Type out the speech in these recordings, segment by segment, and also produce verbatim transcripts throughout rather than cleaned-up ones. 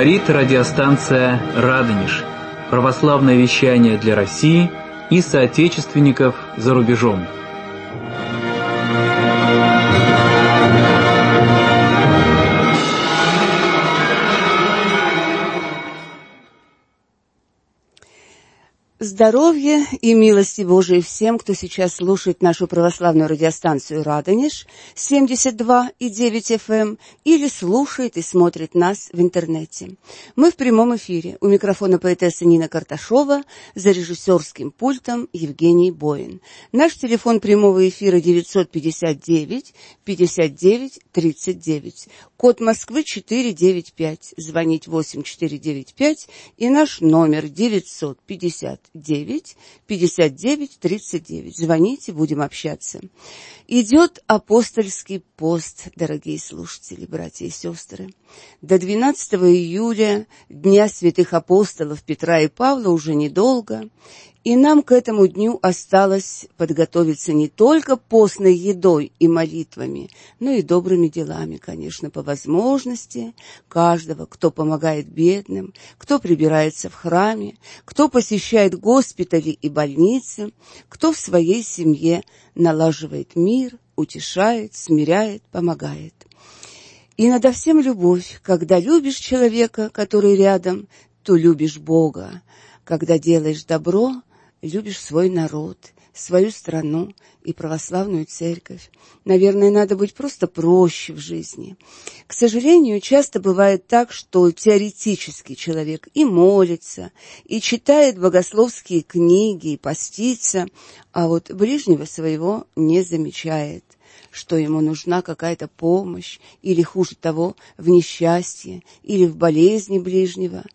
Говорит радиостанция «Радонеж». Православное вещание для России и соотечественников за рубежом. Здоровья и милости Божией всем, кто сейчас слушает нашу православную радиостанцию «Радонеж» семьдесят два и девять эф эм или слушает и смотрит нас в интернете. Мы в прямом эфире. У микрофона поэтесса Нина Карташова, за режиссерским пультом Евгений Боин. Наш телефон прямого эфира девятьсот пятьдесят девять пятьдесят девять тридцать девять. Код Москвы четыреста девяносто пять. Звонить восемь четыре девять пять и наш номер девятьсот пятьдесят девять пятьдесят девять тридцать девять. Звоните, будем общаться. Идет апостольский пост, дорогие слушатели, братья и сестры. До двенадцатого июля, Дня святых апостолов Петра и Павла, уже недолго. И нам к этому дню осталось подготовиться не только постной едой и молитвами, но и добрыми делами, конечно, по возможности каждого, кто помогает бедным, кто прибирается в храме, кто посещает госпитали и больницы, кто в своей семье налаживает мир, утешает, смиряет, помогает. И надо всем любовь. Когда любишь человека, который рядом, то любишь Бога. Когда делаешь добро, любишь свой народ, свою страну и православную церковь. Наверное, надо быть просто проще в жизни. К сожалению, часто бывает так, что теоретически человек и молится, и читает богословские книги, и постится, а вот ближнего своего не замечает, что ему нужна какая-то помощь, или, хуже того, в несчастье, или в болезни ближнего.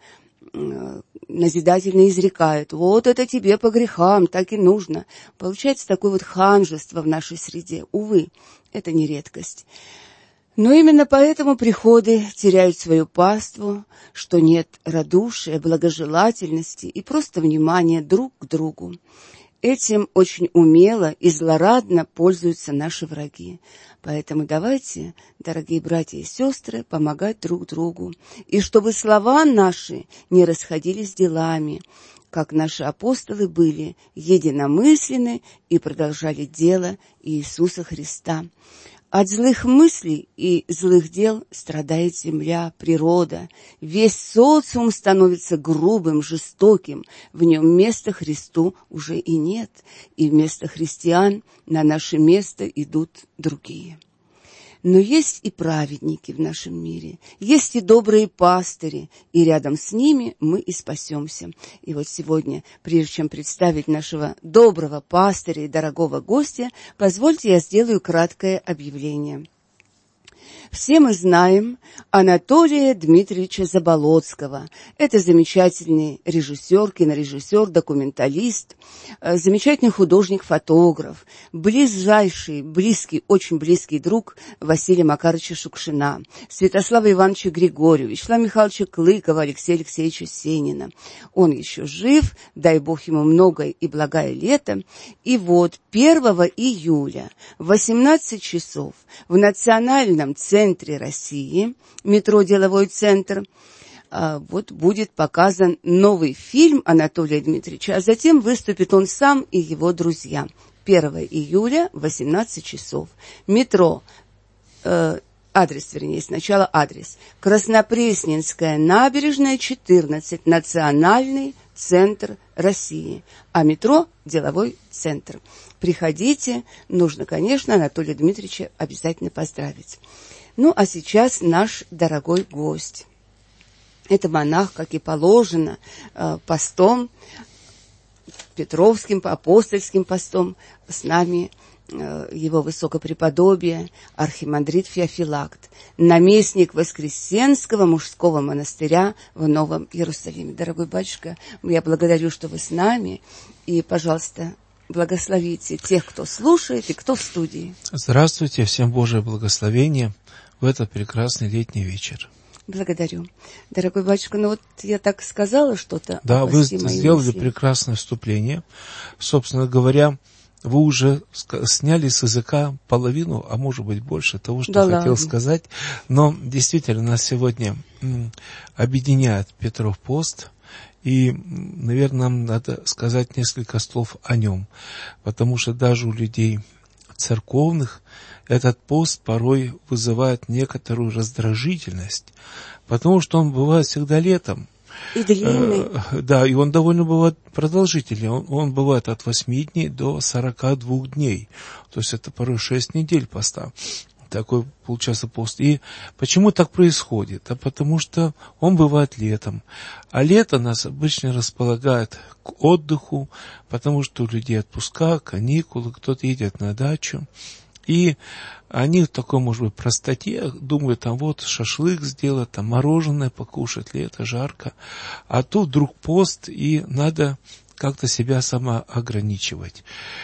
Назидательно изрекают: вот это тебе по грехам, так и нужно. Получается такое вот ханжество в нашей среде. Увы, это не редкость. Но именно поэтому приходы теряют свою паству, что нет радушия, благожелательности и просто внимания друг к другу. Этим очень умело и злорадно пользуются наши враги. Поэтому давайте, дорогие братья и сестры, помогать друг другу. И чтобы слова наши не расходились с делами, как наши апостолы были единомысленны и продолжали дело Иисуса Христа. От злых мыслей и злых дел страдает земля, природа. Весь социум становится грубым, жестоким. В нем места Христу уже и нет. И вместо христиан на наше место идут другие. Но есть и праведники в нашем мире, есть и добрые пастыри, и рядом с ними мы и спасемся. И вот сегодня, прежде чем представить нашего доброго пастыря и дорогого гостя, позвольте я сделаю краткое объявление. Все мы знаем Анатолия Дмитриевича Заболоцкого. Это замечательный режиссер, кинорежиссер, документалист, замечательный художник-фотограф, ближайший, близкий, очень близкий друг Василия Макаровича Шукшина, Святослава Ивановича Григорьева, Вячеслава Михайловича Клыкова, Алексея Алексеевича Сенина. Он еще жив, дай Бог ему многое и благое лето. И вот первого июля в восемнадцать часов в Национальном центре России, метро «Деловой центр», вот будет показан новый фильм Анатолия Дмитриевича, а затем выступит он сам и его друзья. первого июля в восемнадцать часов. Метро, э, адрес, вернее, сначала адрес. Краснопресненская набережная, четырнадцать, Национальный центр России, а метро «Деловой центр». Приходите, нужно, конечно, Анатолия Дмитриевича обязательно поздравить. Ну, а сейчас наш дорогой гость. Это монах, как и положено, постом, Петровским, апостольским постом. С нами его высокопреподобие архимандрит Феофилакт, наместник Воскресенского мужского монастыря в Новом Иерусалиме. Дорогой батюшка, я благодарю, что вы с нами, и, пожалуйста, благословите тех, кто слушает и кто в студии. Здравствуйте, всем Божие благословение в этот прекрасный летний вечер. Благодарю. Дорогой батюшка, ну вот я так сказала что-то. Да, вы сделали мысли. Прекрасное вступление. Собственно говоря, вы уже сняли с языка половину, а может быть больше того, что да хотел ладно. сказать. Но действительно нас сегодня объединяет Петров пост. И, наверное, нам надо сказать несколько слов о нем, потому что даже у людей церковных этот пост порой вызывает некоторую раздражительность, потому что он бывает всегда летом. И длинный. Э, да, и он довольно бывает продолжительный. Он, он бывает от восьми дней до сорока двух дней. То есть это порой шесть недель поста. Такой получается пост. И почему так происходит? А потому что он бывает летом. А лето нас обычно располагает к отдыху, потому что у людей отпуска, каникулы, кто-то едет на дачу. И они в такой, может быть, простоте думают, там вот шашлык сделать, там мороженое покушать, лето, жарко. А тут вдруг пост, и надо как-то себя самоограничивать.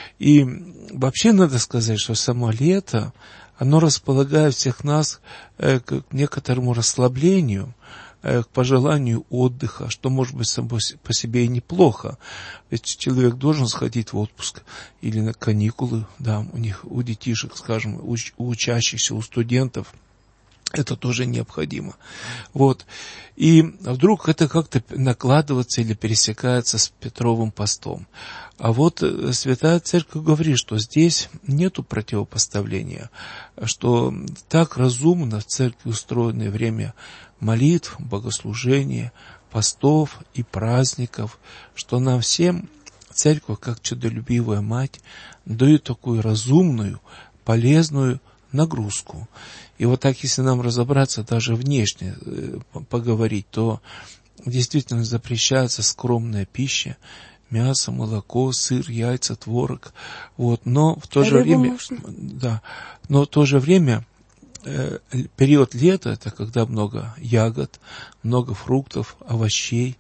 И вообще надо сказать, что само лето, оно располагает всех нас э, к некоторому расслаблению, э, к пожеланию отдыха, что может быть само по себе и неплохо. Ведь человек должен сходить в отпуск или на каникулы, да, у них, у детишек, скажем, у, у учащихся, у студентов. Это тоже необходимо. Вот. И вдруг это как-то накладывается или пересекается с Петровым постом. А вот Святая Церковь говорит, что здесь нету противопоставления, что так разумно в Церкви устроено время молитв, богослужения, постов и праздников, что нам всем Церковь, как чудолюбивая мать, дает такую разумную, полезную нагрузку. И вот так, если нам разобраться, даже внешне э, поговорить, то действительно запрещается скромная пища, мясо, молоко, сыр, яйца, творог. Вот. Но в то а же время, можно? да, но в то же время э, период лета — это когда много ягод, много фруктов, овощей,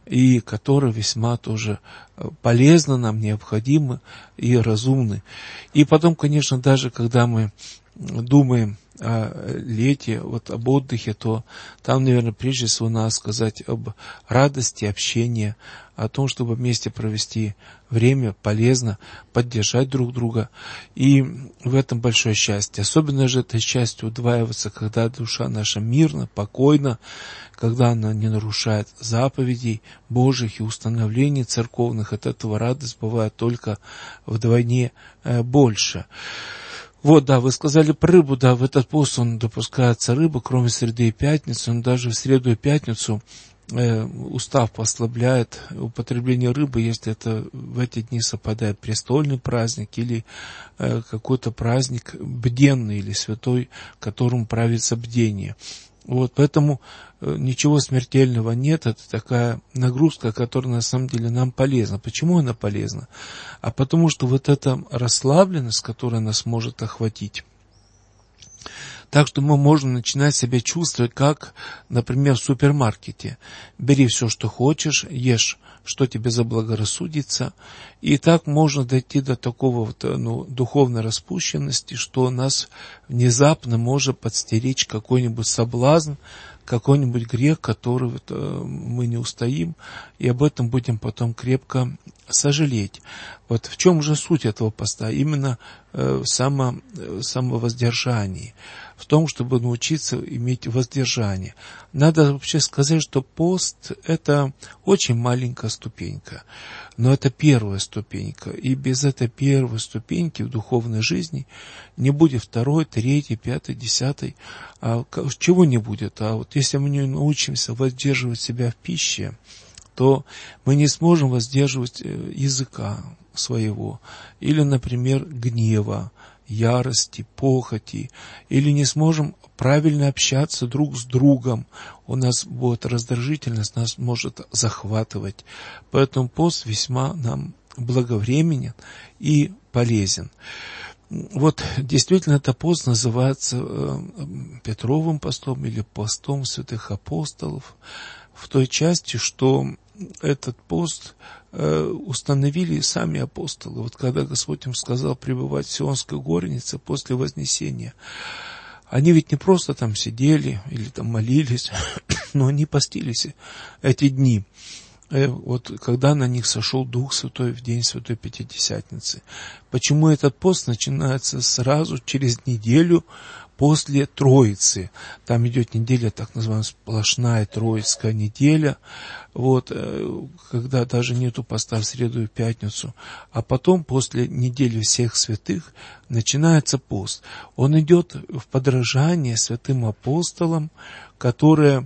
и которые весьма тоже полезно нам, необходимы и разумны. И потом, конечно, даже когда мы думаем о лете, вот об отдыхе, то там, наверное, прежде всего надо сказать об радости общения, о том, чтобы вместе провести время полезно, поддержать друг друга. И в этом большое счастье. Особенно же это счастье удваивается, когда душа наша мирна, покойна, когда она не нарушает заповедей Божьих и установлений церковных. От этого радость бывает только вдвойне больше. Вот, да, вы сказали про рыбу, да, в этот пост он допускается рыба, кроме среды и пятницы, он даже в среду и пятницу э, устав послабляет употребление рыбы, если это в эти дни совпадает престольный праздник или э, какой-то праздник бденный или святой, которым правится бдение. Вот, поэтому э, ничего смертельного нет, это такая нагрузка, которая на самом деле нам полезна. Почему она полезна? А потому что вот эта расслабленность, которая нас может охватить, так что мы можем начинать себя чувствовать, как, например, в супермаркете. Бери все, что хочешь, ешь, что тебе заблагорассудится. И так можно дойти до такого вот, ну, духовной распущенности, что нас внезапно может подстеречь какой-нибудь соблазн, какой-нибудь грех, который вот, мы не устоим, и об этом будем потом крепко сожалеть. Вот в чем же суть этого поста? Именно э, само, э, самовоздержание. В том, чтобы научиться иметь воздержание. Надо вообще сказать, что пост – это очень маленькая ступенька. Но это первая ступенька. И без этой первой ступеньки в духовной жизни не будет второй, третьей, пятой, десятой. А чего не будет? А вот если мы не научимся воздерживать себя в пище, то мы не сможем воздерживать языка своего. Или, например, гнева, ярости, похоти, или не сможем правильно общаться друг с другом. У нас будет раздражительность, нас может захватывать. Поэтому пост весьма нам благовременен и полезен. Вот действительно это пост называется э, Петровым постом или постом святых апостолов в той части, что этот пост э, установили сами апостолы. Вот когда Господь им сказал пребывать в Сионской горнице после вознесения, они ведь не просто там сидели или там молились, но они постились эти дни. вот когда на них сошел Дух Святой в день Святой Пятидесятницы. Почему этот пост начинается сразу через неделю после Троицы? Там идет неделя, так называемая сплошная Троицкая неделя, вот, когда даже нету поста в среду и пятницу. А потом, после недели всех святых, начинается пост. Он идет в подражание святым апостолам, которые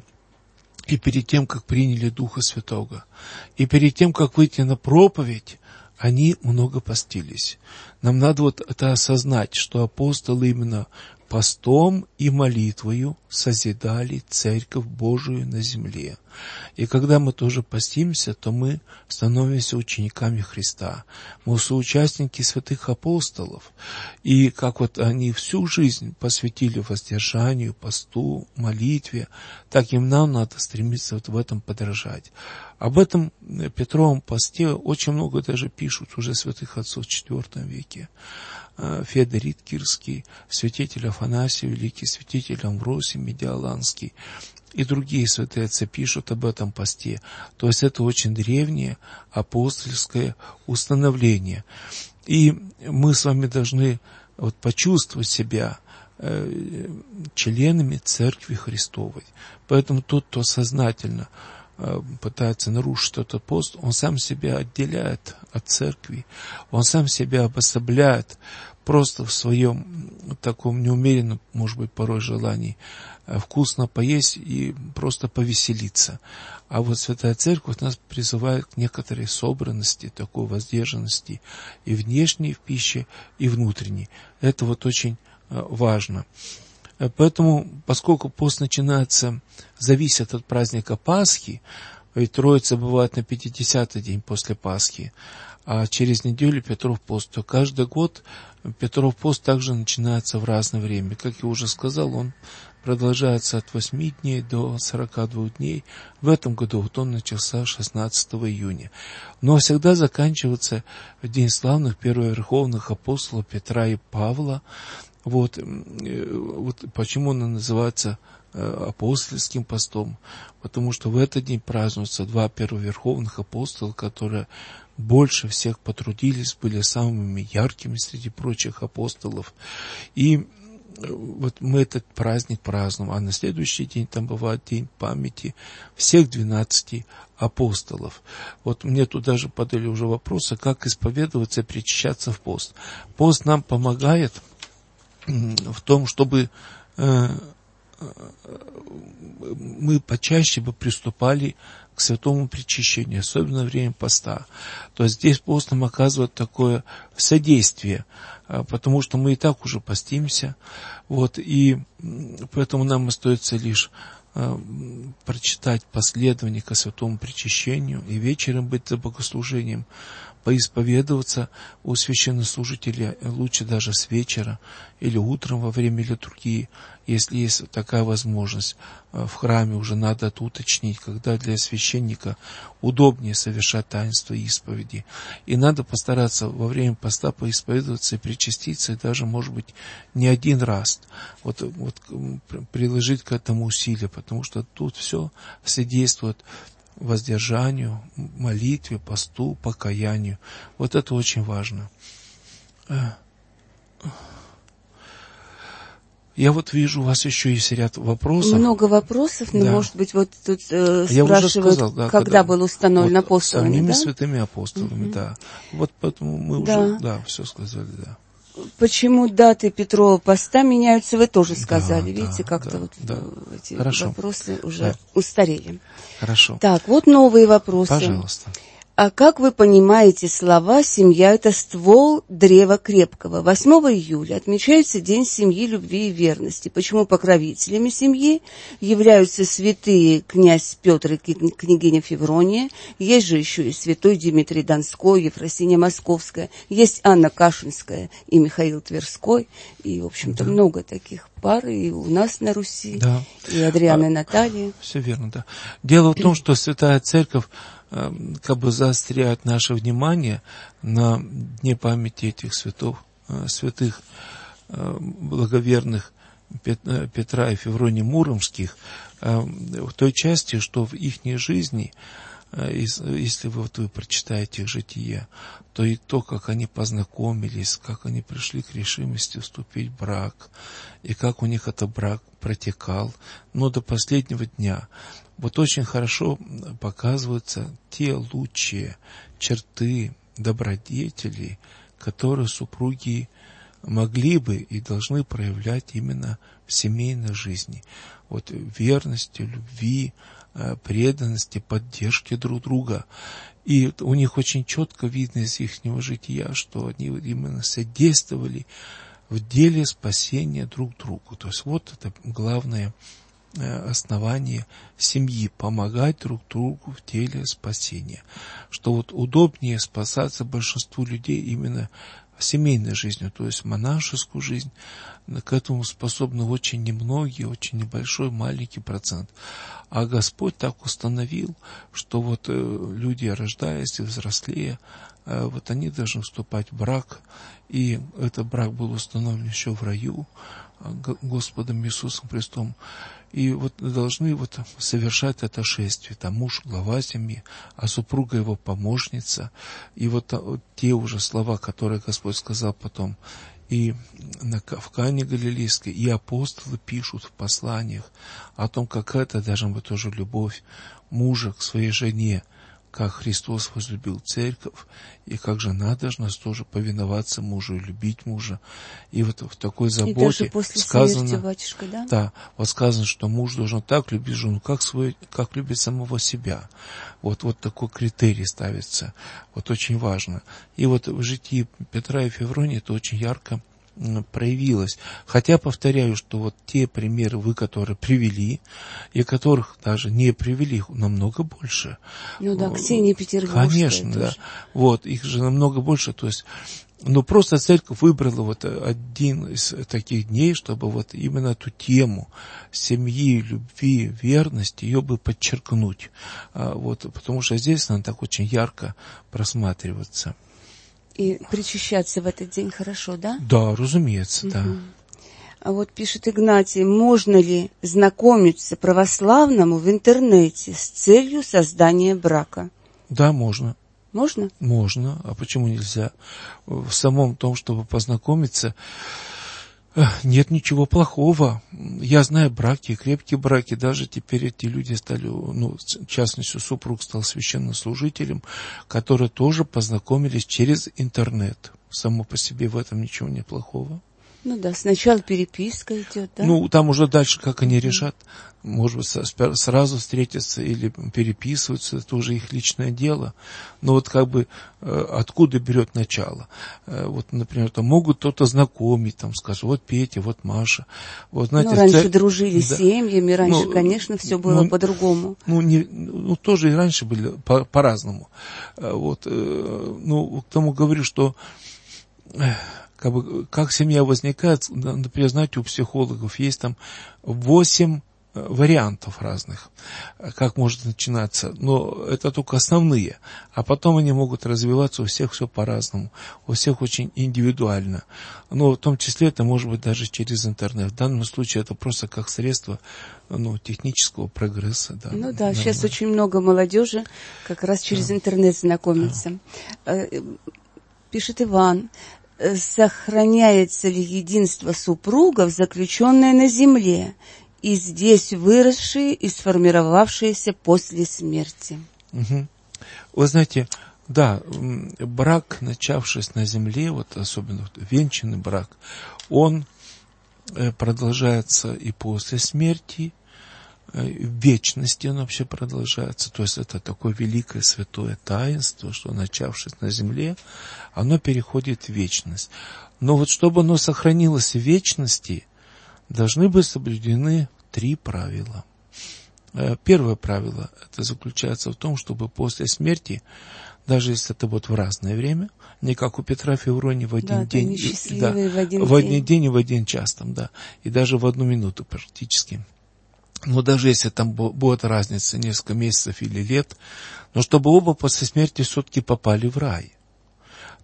и перед тем, как приняли Духа Святого, и перед тем, как выйти на проповедь, они много постились. Нам надо вот это осознать, что апостолы именно постом и молитвою созидали Церковь Божию на земле. И когда мы тоже постимся, то мы становимся учениками Христа. Мы соучастники святых апостолов. И как вот они всю жизнь посвятили воздержанию, посту, молитве, так и нам надо стремиться вот в этом подражать. Об этом Петровом посте очень много даже пишут уже святых отцов в четвёртом веке. Феодорит Кирский, святитель Афанасий Великий, святитель Амвросий Медиаланский и другие святые отцы пишут об этом посте. То есть это очень древнее апостольское установление. И мы с вами должны вот почувствовать себя э, членами Церкви Христовой. Поэтому тот, кто сознательно э, пытается нарушить этот пост, он сам себя отделяет от Церкви, он сам себя обособляет просто в своем таком неумеренном, может быть, порой желании вкусно поесть и просто повеселиться. А вот Святая Церковь нас призывает к некоторой собранности, такой воздержанности и внешней в пище, и внутренней. Это вот очень важно. Поэтому, поскольку пост начинается, зависит от праздника Пасхи, ведь Троица бывает на пятидесятый день после Пасхи, а через неделю Петров пост, то каждый год Петров пост также начинается в разное время. Как я уже сказал, он продолжается от восьми дней до сорока двух дней. В этом году вот он начался шестнадцатого июня. Но всегда заканчивается в день славных первоверховных апостолов Петра и Павла. Вот, вот почему он называется апостольским постом, потому что в этот день празднуются два первоверховных апостола, которые больше всех потрудились, были самыми яркими среди прочих апостолов. И вот мы этот праздник празднуем, а на следующий день там бывает день памяти всех двенадцати апостолов. Вот мне тут даже подали уже вопросы, как исповедоваться и причащаться в пост. Пост нам помогает в том, чтобы э, мы почаще бы приступали к святому причащению, особенно во время поста. То есть здесь пост нам оказывает такое содействие, потому что мы и так уже постимся, вот, и поэтому нам остается лишь э, прочитать последование ко святому причащению и вечером быть за богослужением, поисповедоваться у священнослужителя, лучше даже с вечера или утром во время литургии, если есть такая возможность. В храме уже надо это уточнить, когда для священника удобнее совершать таинство исповеди. И надо постараться во время поста поисповедоваться и причаститься, и даже, может быть, не один раз. Вот, вот приложить к этому усилия, потому что тут все содействует воздержанию, молитве, посту, покаянию. Вот это очень важно. Я вот вижу, у вас еще есть ряд вопросов. Много вопросов, но, да. Может быть, вот тут э, Я спрашивают, уже сказал, да, когда, когда был установлен вот, апостолами, самими да? святыми апостолами, угу. Да. Вот поэтому мы да. уже, да, все сказали, да. Почему даты Петрова поста меняются, вы тоже сказали. Да, Видите, да, как-то да, вот да. эти Хорошо. Вопросы уже да. устарели. Хорошо. Так, вот новые вопросы. Пожалуйста. А как вы понимаете слова «семья – это ствол древа крепкого»? восьмого июля отмечается День семьи, любви и верности. Почему покровителями семьи являются святые князь Петр и княгиня Феврония? Есть же еще и святой Дмитрий Донской, Ефросинья Московская, есть Анна Кашинская и Михаил Тверской. И, в общем-то, да. много таких пар и у нас на Руси, да. и Адриана а, и Наталья. Все верно, да. Дело в том, что Святая Церковь как бы заостряет наше внимание на дне памяти этих святов, святых благоверных Петра и Февронии Муромских, в той части, что в их жизни если вы, вот, вы прочитаете их житие, то и то, как они познакомились, как они пришли к решимости вступить в брак, и как у них этот брак протекал, но до последнего дня. Вот очень хорошо показываются те лучшие черты добродетелей, которые супруги могли бы и должны проявлять именно в семейной жизни. Вот верности, любви, преданности, поддержки друг друга. И у них очень четко видно из их жития, что они именно содействовали в деле спасения друг другу. То есть вот это главное основание семьи, помогать друг другу в деле спасения. Что вот удобнее спасаться большинству людей именно семейной жизнью, то есть монашескую жизнь. К этому способны очень немногие, очень небольшой, маленький процент. А Господь так установил, что вот люди, рождаясь и взрослея, вот они должны вступать в брак, и этот брак был установлен еще в раю Господом Иисусом Христом. И вот должны вот совершать это шествие. Там муж глава семьи, а супруга его помощница. И вот те уже слова, которые Господь сказал потом, и в Кане Галилейской, и апостолы пишут в посланиях о том, как это должна быть тоже любовь мужа к своей жене, как Христос возлюбил церковь, и как жена должна тоже повиноваться мужу и любить мужа. И вот в такой заботе и даже после сказано, смерти, батюшка, да? Да, вот сказано, что муж должен так любить жену, как, свой, как любит самого себя. Вот, вот такой критерий ставится. Вот очень важно. И вот в житии Петра и Февронии это очень ярко проявилось. Хотя, повторяю, что вот те примеры, вы, которые привели, и которых даже не привели, намного больше. Ну да, Ксения Петербургская. Конечно, тоже. да. Вот, их же намного больше, то есть, ну, просто церковь выбрала вот один из таких дней, чтобы вот именно эту тему семьи, любви, верности, ее бы подчеркнуть. А, вот, потому что здесь она так очень ярко просматривается. И причащаться в этот день хорошо, да? Да, разумеется, угу. да. А вот пишет Игнатий, можно ли знакомиться православному в интернете с целью создания брака? Да, можно. Можно? Можно. А почему нельзя? В самом том, чтобы познакомиться, нет ничего плохого. Я знаю браки, крепкие браки. Даже теперь эти люди стали, ну, в частности, супруг стал священнослужителем, которые тоже познакомились через интернет. Само по себе в этом ничего нет плохого. Ну да, сначала переписка идет, да? Ну, там уже дальше, как они решат, может быть, сразу встретятся или переписываются, это уже их личное дело. Но вот как бы откуда берет начало? Вот, например, там могут кто-то знакомить, там, скажут, вот Петя, вот Маша. Вот, знаете, ну, раньше цель... дружили да. семьями, раньше, ну, конечно, все было ну, по-другому. Ну, не, ну, тоже и раньше были по- по-разному. Вот, ну, к тому говорю, что... Как, бы, как семья возникает, например, знаете, у психологов есть там восемь вариантов разных, как может начинаться, но это только основные, а потом они могут развиваться, у всех все по-разному, у всех очень индивидуально, но в том числе это может быть даже через интернет. В данном случае это просто как средство, ну, технического прогресса. Да, ну да, нормально. Сейчас очень много молодежи как раз через да. интернет знакомится. Да. Пишет Иван, сохраняется ли единство супругов, заключенное на земле, и здесь выросшие и сформировавшиеся после смерти? Угу. Вы знаете, да, брак, начавшись на земле, вот особенно вот, венчанный брак, он продолжается и после смерти, в вечности он вообще продолжается. То есть это такое великое святое таинство, что, начавшись на земле, оно переходит в вечность. Но вот чтобы оно сохранилось в вечности, должны быть соблюдены три правила. Первое правило, это заключается в том, чтобы после смерти, даже если это будет в разное время, не как у Петра Февронии в один да, день, да, в один, в один день. день и в один час, там, да, и даже в одну минуту практически. Но даже если там будет разница несколько месяцев или лет, но чтобы оба после смерти все-таки попали в рай.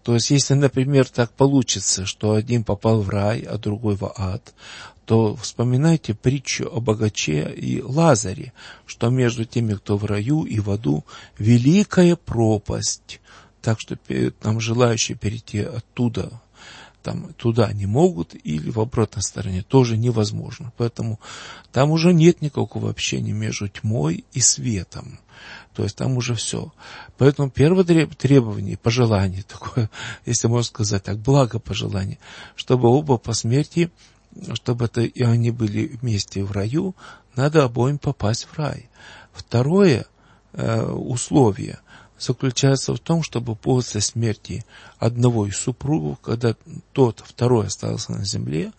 То есть, если, например, так получится, что один попал в рай, а другой в ад, то вспоминайте притчу о богаче и Лазаре, что между теми, кто в раю и в аду, великая пропасть. Так что там желающие перейти оттуда, там, туда не могут, или в обратной стороне тоже невозможно. Поэтому там уже нет никакого общения между тьмой и светом. То есть там уже все. Поэтому первое требование, пожелание такое, если можно сказать так, благопожелание, чтобы оба по смерти, чтобы это и они были вместе в раю, надо обоим попасть в рай. Второе э, условие заключается в том, чтобы после смерти одного из супругов, когда тот, второй остался на земле,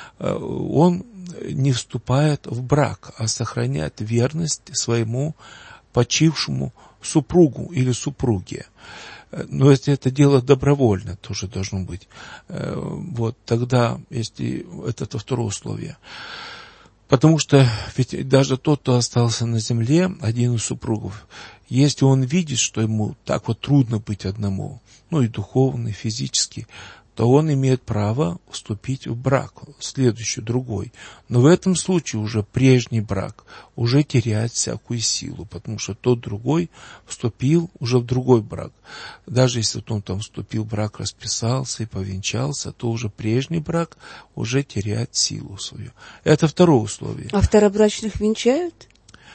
он не вступает в брак, а сохраняет верность своему почившему супругу или супруге. Но если это дело добровольно, тоже должно быть. Вот тогда, если это, это второе условие. Потому что ведь даже тот, кто остался на земле, один из супругов, если он видит, что ему так вот трудно быть одному, ну и духовно, и физически, то он имеет право вступить в брак, следующий, другой. Но в этом случае уже прежний брак уже теряет всякую силу, потому что тот другой вступил уже в другой брак. Даже если он там вступил в брак, расписался и повенчался, то уже прежний брак уже теряет силу свою. Это второе условие. А второбрачных венчают?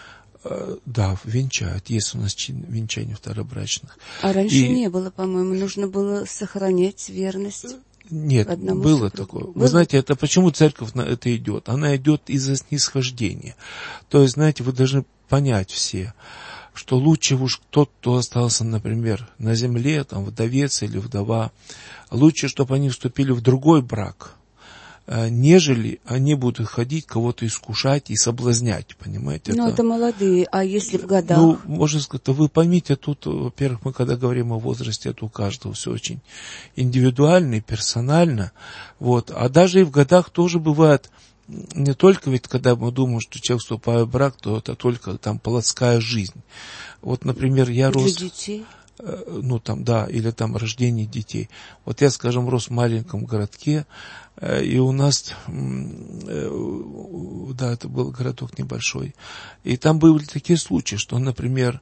Да, венчают. Есть у нас чин венчания второбрачных. А раньше и... не было, по-моему. Нужно было сохранять верность. Нет, было супругу. Такое. Было? Вы знаете, это почему церковь на это идет? Она идет из-за снисхождения. То есть, знаете, вы должны понять все, что лучше уж тот, кто остался, например, на земле, там, вдовец или вдова, лучше, чтобы они вступили в другой брак, нежели они будут ходить, кого-то искушать и соблазнять, понимаете? Ну, это... это молодые, а если в годах? Ну, можно сказать, вы поймите, тут, во-первых, мы когда говорим о возрасте, это у каждого все очень индивидуально и персонально, вот, а даже и в годах тоже бывает, не только ведь, когда мы думаем, что человек вступает в брак, то это только там плотская жизнь. Вот, например, я Для рос... детей? Ну, там, да, или там рождение детей. Вот я, скажем, рос в маленьком городке, и у нас, да, это был городок небольшой, и там были такие случаи, что, например,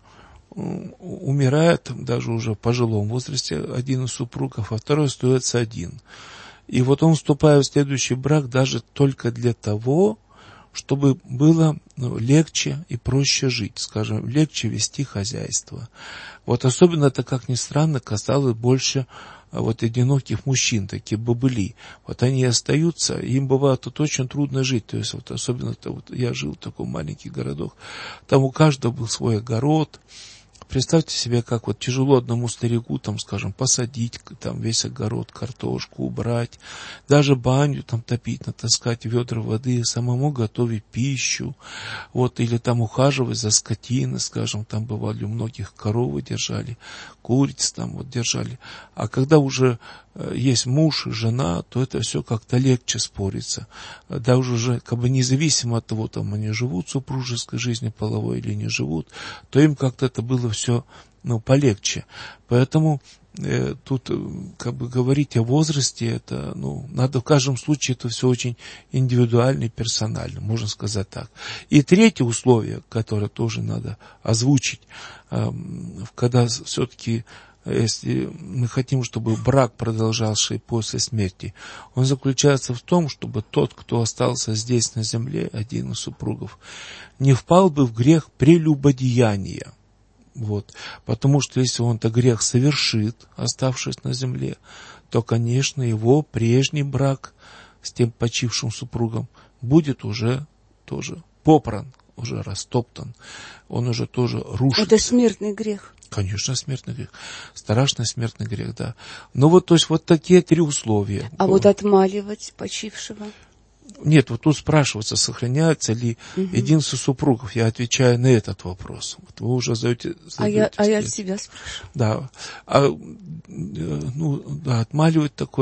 умирает даже уже в пожилом возрасте один из супругов, а второй остается один. И вот он вступает в следующий брак даже только для того, чтобы было ну, легче и проще жить, скажем, легче вести хозяйство. Вот особенно это, как ни странно, касалось больше вот одиноких мужчин, такие бобыли. Вот они остаются, им бывает тут очень трудно жить. То есть вот особенно -то, вот, я жил в таком маленький городок, там у каждого был свой огород. Представьте себе, как вот тяжело одному старику, там, скажем, посадить там весь огород, картошку, убрать, даже баню там топить, натаскать ведра воды, самому готовить пищу, вот, или там ухаживать за скотиной, скажем, там бывали у многих коровы держали, куриц там вот держали. А когда уже есть муж и жена, то это все как-то легче спорится. Да уже как бы независимо от того, там они живут супружеской жизнью половой или не живут, то им как-то это было все ну, полегче. Поэтому э, тут как бы говорить о возрасте, это ну, надо в каждом случае, это все очень индивидуально и персонально, можно сказать так. И третье условие, которое тоже надо озвучить, э, когда все-таки если мы хотим, чтобы брак продолжался после смерти, он заключается в том, чтобы тот, кто остался здесь на земле, один из супругов, не впал бы в грех прелюбодеяния. Вот. Потому что если он-то грех совершит, оставшись на земле, то, конечно, его прежний брак с тем почившим супругом будет уже тоже попран, уже растоптан. Он уже тоже рушится. Это смертный грех. Конечно, смертный грех. Страшный смертный грех, да. Ну вот, то есть, вот такие три условия. А вот отмаливать почившего? Нет, вот тут спрашивается, сохраняется ли угу. единство супругов. Я отвечаю на этот вопрос. Вот вы уже задаете... А я, а я от себя спрашиваю. Да. А, ну, да, отмаливать такое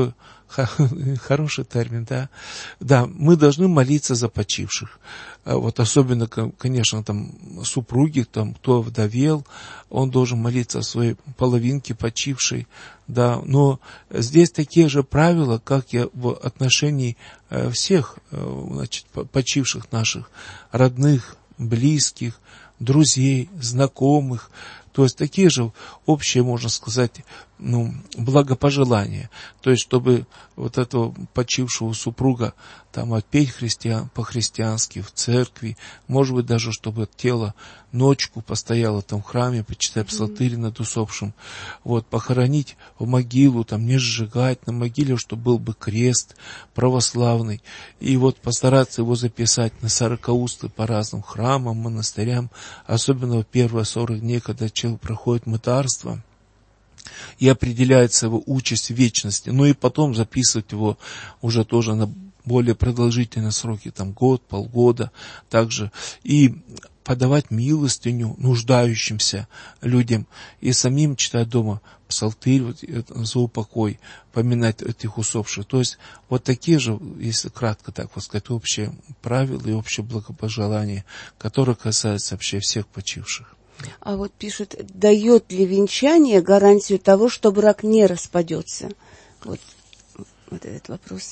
Хороший термин, да. Да, мы должны молиться за почивших. Вот особенно, конечно, там супруги, там, кто вдовел, он должен молиться о своей половинке почившей, да. Но здесь такие же правила, как и в отношении всех, значит, почивших наших родных, близких, друзей, знакомых. То есть такие же общие, можно сказать, ну, благопожелания. То есть, чтобы вот этого почившего супруга там отпеть христиан, по-христиански в церкви, может быть, даже чтобы тело ночку постояло там в храме, почитать псалтырь над усопшим, вот, похоронить в могилу, там, не сжигать на могиле, чтобы был бы крест православный, и вот постараться его записать на сорокаусты по разным храмам, монастырям, особенно в первые сорок дней, когда человек проходит мытарство, и определяется его участь в вечности, ну и потом записывать его уже тоже на более продолжительные сроки, там год, полгода, также, и подавать милостыню нуждающимся людям, и самим читать дома псалтырь вот, за упокой, поминать этих усопших. То есть вот такие же, если кратко так вот сказать, общие правила и общее благопожелание, которые касаются вообще всех почивших. А вот пишут, дает ли венчание гарантию того, что брак не распадется? Вот, вот этот вопрос.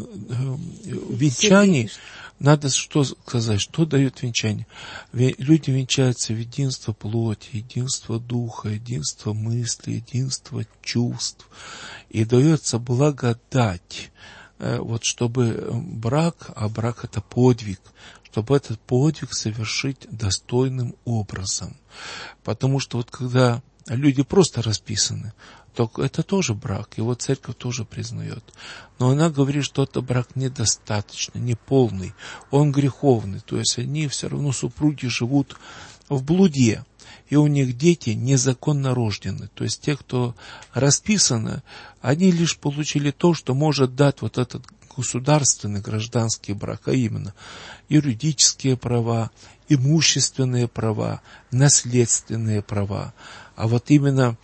Венчание, надо что сказать, что дает венчание? Люди венчаются в единство плоти, единство духа, единство мысли, единство чувств. И дается благодать, вот чтобы брак, а брак это подвиг, чтобы этот подвиг совершить достойным образом. Потому что вот когда люди просто расписаны, то это тоже брак, его церковь тоже признает. Но она говорит, что это брак недостаточно, неполный, он греховный. То есть они все равно, супруги, живут в блуде, и у них дети незаконно рождены. То есть те, кто расписаны, они лишь получили то, что может дать вот этот государственный гражданский брак, а именно юридические права, имущественные права, наследственные права. А вот именно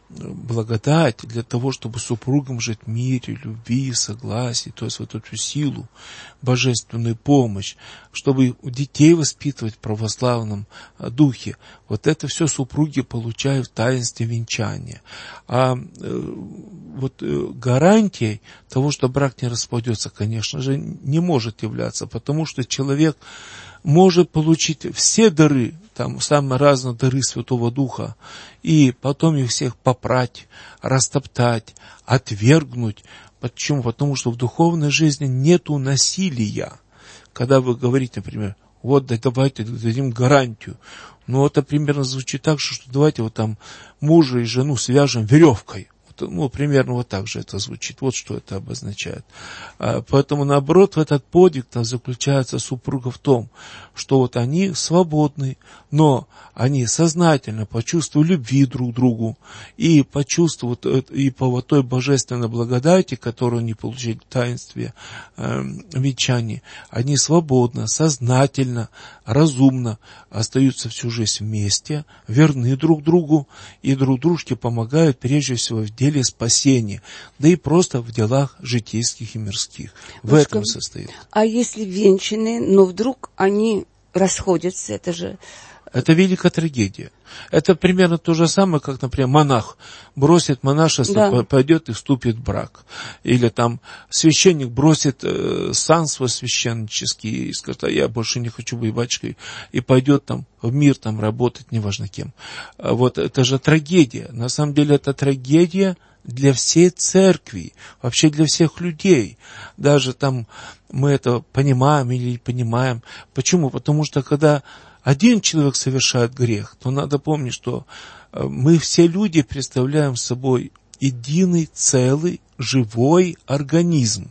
благодать для того, чтобы супругам жить в мире, любви, согласии, то есть вот эту силу, божественную помощь, чтобы детей воспитывать в православном духе. Вот это все супруги получают в таинстве венчания. А э, вот э, гарантией того, что брак не распадется, конечно же, не может являться, потому что человек может получить все дары, там самые разные дары Святого Духа, и потом их всех попрать, растоптать, отвергнуть. Почему? Потому что в духовной жизни нету насилия. Когда вы говорите, например, вот да, давайте дадим гарантию, ну это примерно звучит так, что давайте вот там мужа и жену свяжем веревкой. Ну, примерно вот так же это звучит. Вот что это обозначает. Поэтому, наоборот, в этот подвиг там заключается супруга в том, что вот они свободны, но они сознательно почувствуют любви друг к другу и почувствуют и по вот той божественной благодати, которую они получили в таинстве э, венчания, они свободно, сознательно, разумно остаются всю жизнь вместе, верны друг другу и друг дружке помогают прежде всего в деле спасения, да и просто в делах житейских и мирских. В ну, этом что, состоит. А если венчаны, но вдруг они расходятся, это же... Это великая трагедия. Это примерно то же самое, как, например, монах бросит монашество, да. пойдет и вступит в брак. Или там священник бросит э, сан свой священнический и скажет, а я больше не хочу быть батюшкой, и пойдет там в мир там работать, неважно кем. Вот это же трагедия. На самом деле это трагедия для всей церкви, вообще для всех людей. Даже там мы это понимаем или не понимаем. Почему? Потому что когда один человек совершает грех, то надо помнить, что мы все люди представляем собой единый, целый, живой организм.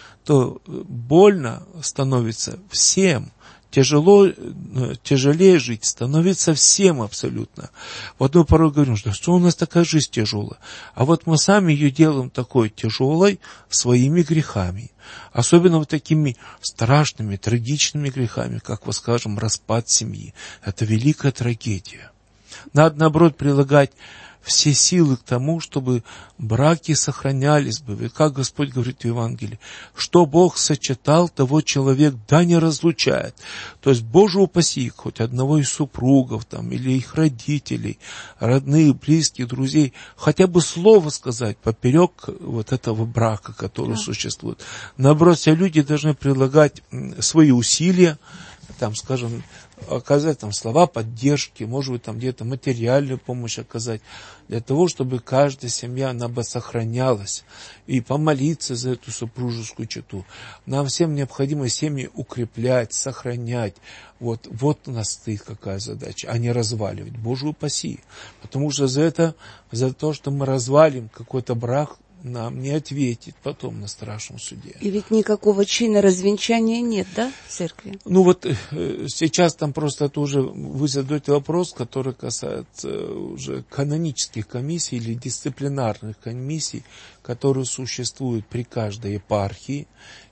То больно становится всем, тяжело, тяжелее жить становится всем абсолютно. Вот мы порой говорим, что, что у нас такая жизнь тяжелая. А вот мы сами ее делаем такой тяжелой своими грехами. Особенно вот такими страшными, трагичными грехами, как, вот скажем, распад семьи. Это великая трагедия. Надо, наоборот, прилагать все силы к тому, чтобы браки сохранялись бы. Ведь как Господь говорит в Евангелии, что Бог сочетал, того человек да не разлучает. То есть, Боже упаси, хоть одного из супругов там, или их родителей, родных, близких, друзей, хотя бы слово сказать поперек вот этого брака, который да. существует. Наоборот, все люди должны прилагать свои усилия, там, скажем, оказать там слова поддержки, может быть, там где-то материальную помощь оказать, для того, чтобы каждая семья, она бы сохранялась, и помолиться за эту супружескую чету. Нам всем необходимо семьи укреплять, сохранять. Вот, вот у нас стоит какая задача, а не разваливать. Боже упаси. Потому что за это, за то, что мы развалим какой-то брак, нам не ответит потом на страшном суде. И ведь никакого чина развенчания нет, да, в церкви? Ну вот э, сейчас там просто это уже вы задаете вопрос, который касается уже канонических комиссий или дисциплинарных комиссий, которые существуют при каждой епархии.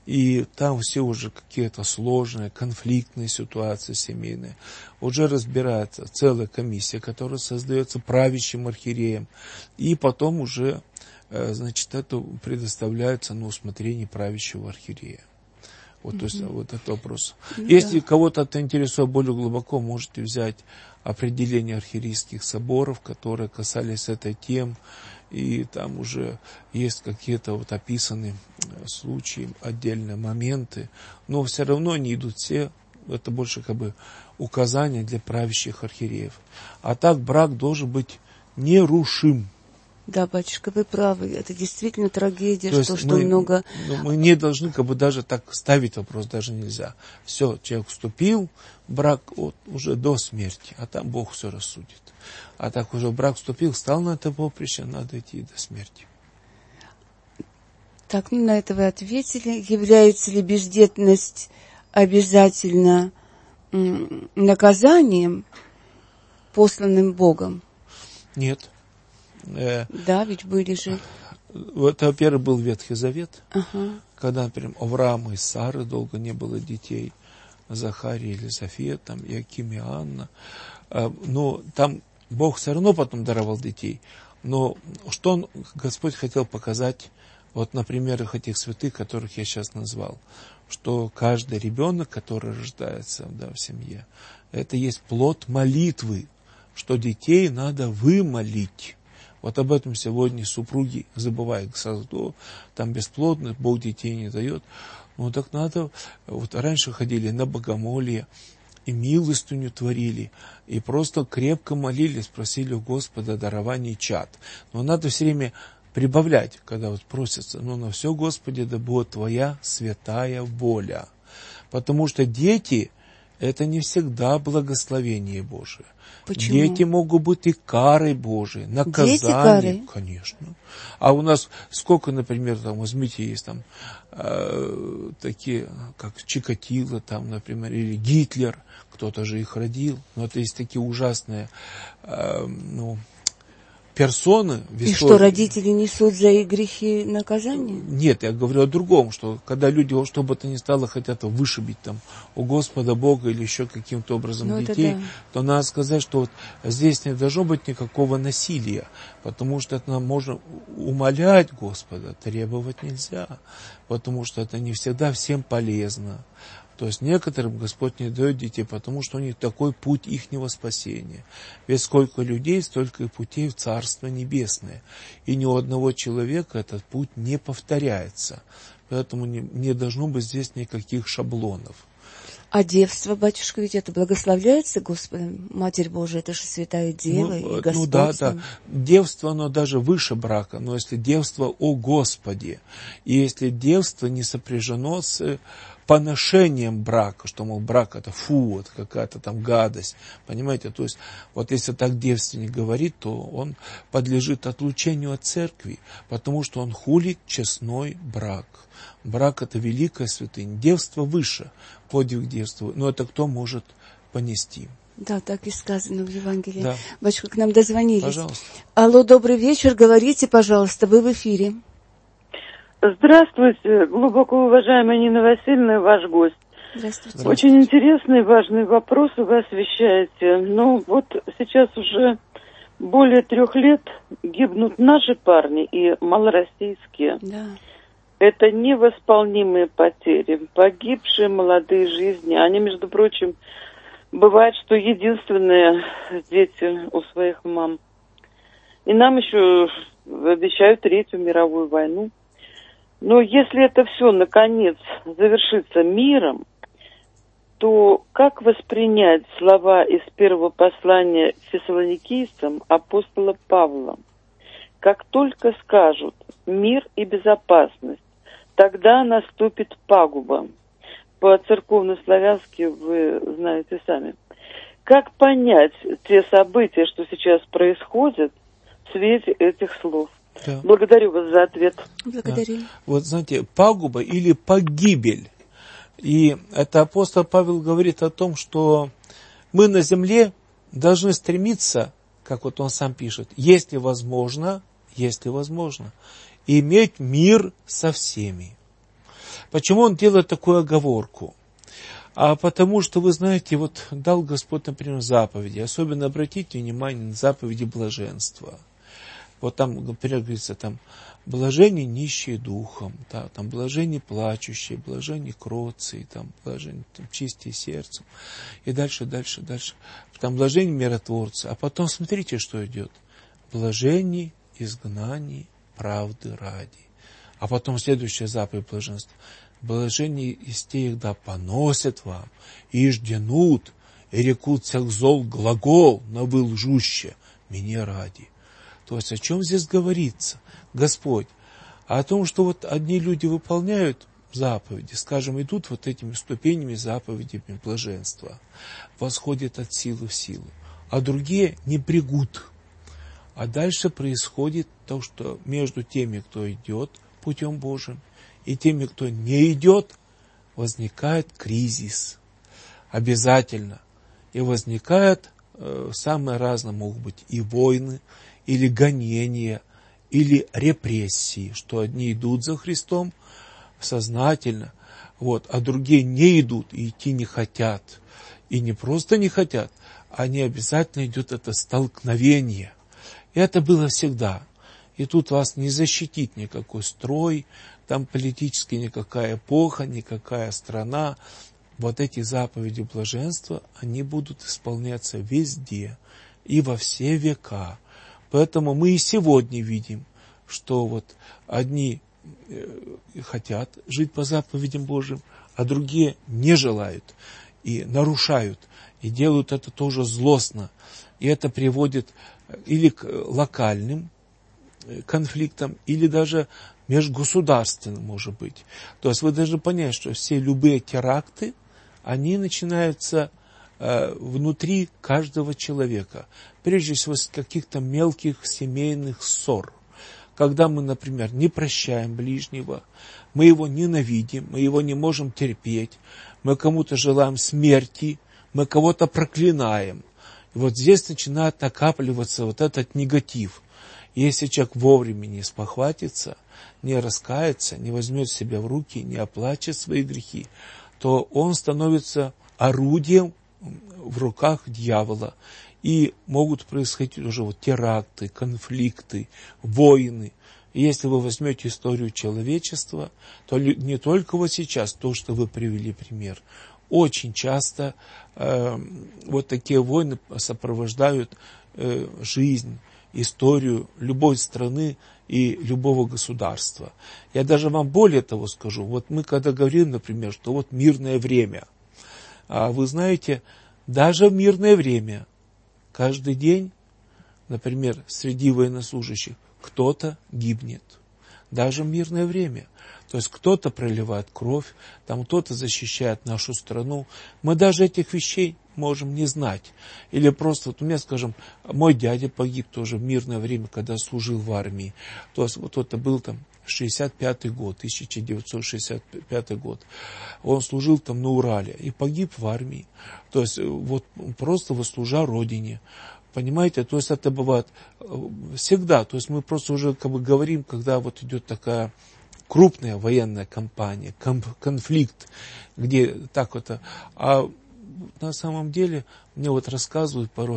И там все уже какие-то сложные, конфликтные ситуации семейные. Уже разбирается целая комиссия, которая создается правящим архиереем. И потом уже значит, это предоставляется на усмотрение правящего архиерея. Вот, mm-hmm. то есть, вот это вопрос. Mm-hmm. Если кого-то это интересует более глубоко, можете взять определение архиерейских соборов, которые касались этой темы, и там уже есть какие-то вот описаны случаи, отдельные моменты, но все равно они идут все, это больше как бы указания для правящих архиереев. А так брак должен быть нерушим. Да, батюшка, вы правы. Это действительно трагедия, то что, есть что мы, много... Ну, мы не должны как бы даже так ставить вопрос, даже нельзя. Все, человек вступил в брак вот, уже до смерти, а там Бог все рассудит. А так уже в брак вступил, встал на это поприще, надо идти до смерти. Так, ну на это вы ответили. Является ли бездетность обязательно м, наказанием, посланным Богом? Нет. Да, ведь были же. Вот, во-первых, был Ветхий Завет, ага. когда, например, Авраама и Сары долго не было детей, Захария, Елизавет, там, Иаким и Анна. Но там Бог все равно потом даровал детей. Но что он, Господь хотел показать, вот на примерах этих святых, которых я сейчас назвал, что каждый ребенок, который рождается да, в семье, это есть плод молитвы, что детей надо вымолить. Вот об этом сегодня супруги забывают сразу, то там бесплодно, Бог детей не дает. Ну так надо, вот раньше ходили на богомолье, и милостыню творили, и просто крепко молились, просили у Господа дарования чад. Но надо все время прибавлять, когда вот просятся, ну на все, Господи, да будет Твоя святая воля. Потому что дети, это не всегда благословение Божие. Почему? Дети могут быть и карой Божией, наказанием, конечно. А у нас сколько, например, там, возьмите, есть там э, такие, как Чикатило, там, например, или Гитлер, кто-то же их родил. Но это есть такие ужасные, э, ну, персоны. И что, родители несут за их грехи наказание? Нет, я говорю о другом, что когда люди, что бы то ни стало, хотят вышибить там у Господа Бога или еще каким-то образом ну, детей, да. то надо сказать, что вот здесь не должно быть никакого насилия, потому что это нам можно умолять Господа, требовать нельзя, потому что это не всегда всем полезно. То есть некоторым Господь не дает детей, потому что у них такой путь ихнего спасения. Ведь сколько людей, столько и путей в Царство Небесное. И ни у одного человека этот путь не повторяется. Поэтому не, не должно быть здесь никаких шаблонов. А девство, батюшка, ведь это благословляется Господом? Матерь Божия, это же святая дева ну, и Господь. Ну да, да. Девство, оно даже выше брака. Но если девство о Господе, и если девство не сопряжено с поношением брака, что, мол, брак это фу, вот какая-то там гадость, понимаете, то есть, вот если так девственник говорит, то он подлежит отлучению от церкви, потому что он хулит честной брак. Брак это великая святыня, девство выше, подвиг девства, но это кто может понести? Да, так и сказано в Евангелии. Да. Батюшка, к нам дозвонились. Пожалуйста. Алло, добрый вечер, говорите, пожалуйста, вы в эфире. Здравствуйте, глубоко уважаемая Нина Васильевна, ваш гость. Здравствуйте. Очень интересный, важный вопрос вы освещаете. Ну, вот сейчас уже более трех лет гибнут наши парни и малороссийские. Да. Это невосполнимые потери, погибшие молодые жизни. Они, между прочим, бывает, что единственные дети у своих мам. И нам еще обещают Третью мировую войну. Но если это все, наконец, завершится миром, то как воспринять слова из первого послания фессалоникийцам апостола Павла? Как только скажут «мир и безопасность», тогда наступит пагуба. По-церковно-славянски вы знаете сами. Как понять те события, что сейчас происходят, в свете этих слов? Да. Благодарю вас за ответ. Благодарю. Да. Вот знаете, пагуба или погибель. И это апостол Павел говорит о том, что мы на земле должны стремиться, как вот он сам пишет, если возможно, если возможно, иметь мир со всеми. Почему он делает такую оговорку? А потому что, вы знаете, вот дал Господь, например, заповеди. Особенно обратите внимание на заповеди блаженства. Вот там, например, говорится, там, блажение нищие духом, да, там, блажение плачущие, блажение кроции, там, блажение там, чистые сердцем. И дальше, дальше, дальше. Там блажение миротворцы. А потом смотрите, что идет. Блажение изгнаний правды ради. А потом следующая заповедь блаженства. Блажение из тех, да поносят вам, и жденут, и рекут всех зол глагол, но вы лжуще, меня ради. То есть о чем здесь говорится? Господь, а о том, что вот одни люди выполняют заповеди, скажем, идут вот этими ступенями заповедями блаженства, восходят от силы в силу, а другие не брегут. А дальше происходит то, что между теми, кто идет путем Божьим, и теми, кто не идет, возникает кризис. Обязательно. И возникают э, самые разные могут быть и войны, или гонения, или репрессии, что одни идут за Христом сознательно, вот, а другие не идут и идти не хотят. И не просто не хотят, они обязательно идет это столкновение. И это было всегда. И тут вас не защитит никакой строй, там политически никакая эпоха, никакая страна. Вот эти заповеди блаженства, они будут исполняться везде и во все века. Поэтому мы и сегодня видим, что вот одни хотят жить по заповедям Божьим, а другие не желают и нарушают, и делают это тоже злостно. И это приводит или к локальным конфликтам, или даже межгосударственным, может быть. То есть вы должны понять, что все любые теракты, они начинаются э, внутри каждого человека. Прежде всего, с каких-то мелких семейных ссор. Когда мы, например, не прощаем ближнего, мы его ненавидим, мы его не можем терпеть, мы кому-то желаем смерти, мы кого-то проклинаем. И вот здесь начинает накапливаться вот этот негатив. Если человек вовремя не спохватится, не раскается, не возьмет себя в руки, не оплачет свои грехи, то он становится орудием в руках дьявола. И могут происходить уже вот теракты, конфликты, войны. И если вы возьмете историю человечества, то не только вот сейчас, то, что вы привели пример, очень часто э, вот такие войны сопровождают э, жизнь, историю любой страны и любого государства. Я даже вам более того скажу. Вот мы когда говорим, например, что вот мирное время. А вы знаете, даже в мирное время каждый день, например, среди военнослужащих кто-то гибнет. Даже в мирное время. То есть кто-то проливает кровь, там кто-то защищает нашу страну. Мы даже этих вещей можем не знать. Или просто, вот у меня, скажем, мой дядя погиб тоже в мирное время, когда служил в армии. То есть вот это был там шестьдесят пятый год, тысяча девятьсот шестьдесят пятый год. Он служил там на Урале и погиб в армии. То есть вот просто служа Родине. Понимаете, то есть это бывает всегда. То есть мы просто уже как бы говорим, когда вот идет такая крупная военная кампания, конфликт, где так вот. А на самом деле мне вот рассказывают порой,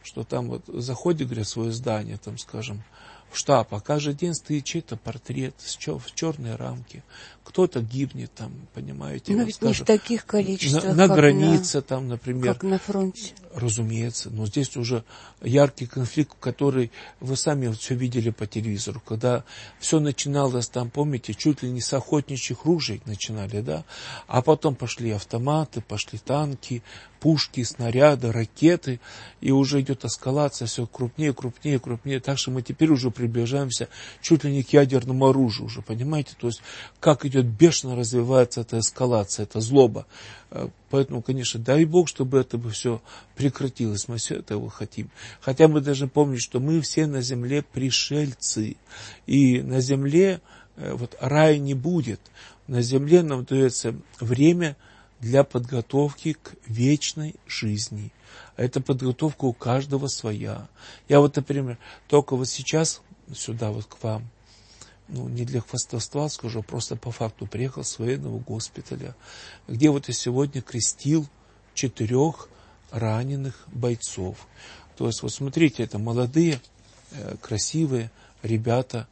что там вот заходит, говорят, в свое здание, там, скажем, в штаб, а каждый день стоит чей-то портрет в черной рамке. Кто-то гибнет там, понимаете. Но вот, ведь скажем, не в таких количествах, на, на как границе на, там, например. Как на фронте. Разумеется, но здесь уже яркий конфликт, который вы сами вот все видели по телевизору, когда все начиналось там, помните, чуть ли не с охотничьих ружей начинали, да, а потом пошли автоматы, пошли танки, пушки, снаряды, ракеты, и уже идет эскалация, все крупнее, крупнее, крупнее, так что мы теперь уже приближаемся чуть ли не к ядерному оружию уже, понимаете, то есть как идет бешено развивается эта эскалация, эта злоба. Поэтому, конечно, дай Бог, чтобы это бы все прекратилось. Мы все этого хотим. Хотя мы должны помнить, что мы все на земле пришельцы. И на земле вот, рая не будет. На земле нам дается время для подготовки к вечной жизни. Эта подготовка у каждого своя. Я вот, например, только вот сейчас сюда вот к вам, ну, не для хвастовства скажу, просто по факту приехал с военного госпиталя, где вот я сегодня крестил четырех раненых бойцов. То есть, вот смотрите, это молодые, красивые ребята,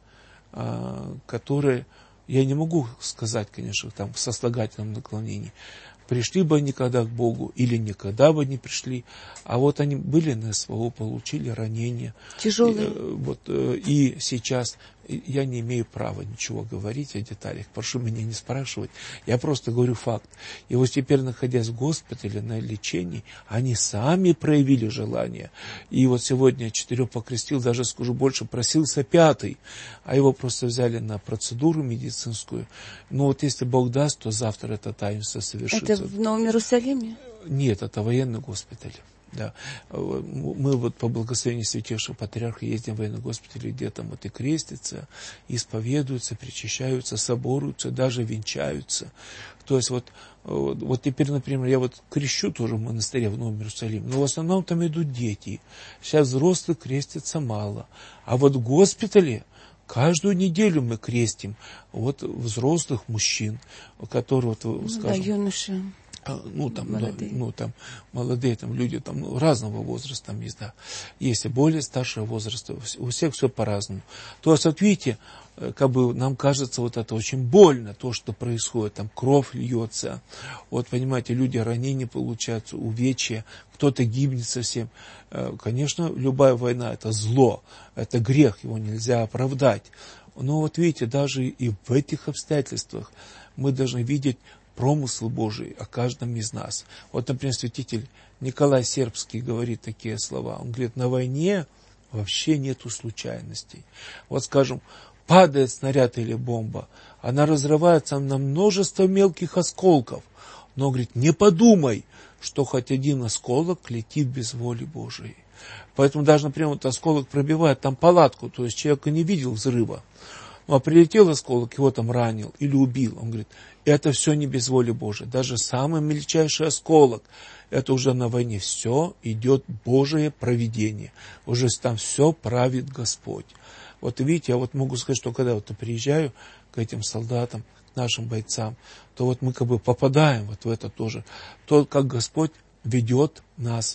которые, я не могу сказать, конечно, там в сослагательном наклонении, пришли бы они когда к Богу или никогда бы не пришли, а вот они были на СВО, получили ранения. Тяжелые. И, вот, и сейчас я не имею права ничего говорить о деталях, прошу меня не спрашивать, я просто говорю факт. И вот теперь, находясь в госпитале на лечении, они сами проявили желание. И вот сегодня я четырех покрестил, даже скажу больше, просился пятый, а его просто взяли на процедуру медицинскую. Но вот если Бог даст, то завтра это таинство совершится. Это в Новом Иерусалиме? Нет, это военный госпиталь. Да. Мы вот по благословению Святейшего Патриарха ездим в военный госпиталь, где там вот и крестятся, исповедуются, причащаются, соборуются, даже венчаются. То есть вот, вот, вот теперь, например, я вот крещу тоже в монастыре в Новом Иерусалиме, но в основном там идут дети. Сейчас взрослых крестятся мало. А вот в госпитале каждую неделю мы крестим вот взрослых мужчин, которые, вот, ну, скажем... Да, юноши. Ну там, молодые. Да, ну, там молодые там, люди там, ну, разного возраста там есть, да. Есть и более старшего возраста, у всех все по-разному. То есть, вот видите, как бы нам кажется вот это очень больно, то, что происходит, там кровь льется, вот понимаете, люди ранения получаются, увечья, кто-то гибнет совсем. Конечно, любая война это зло, это грех, его нельзя оправдать. Но вот видите, даже и в этих обстоятельствах мы должны видеть промысл Божий о каждом из нас. Вот, например, святитель Николай Сербский говорит такие слова. Он говорит, на войне вообще нету случайностей. Вот, скажем, падает снаряд или бомба, она разрывается на множество мелких осколков. Но, говорит, не подумай, что хоть один осколок летит без воли Божией. Поэтому даже, например, вот осколок пробивает там палатку, то есть человек не видел взрыва. Ну, а прилетел осколок, его там ранил или убил. Он говорит, это все не без воли Божией. Даже самый мельчайший осколок, это уже на войне все идет Божие провидение. Уже там все правит Господь. Вот видите, я вот могу сказать, что когда вот я приезжаю к этим солдатам, к нашим бойцам, то вот мы как бы попадаем вот в это тоже. То, как Господь ведет нас,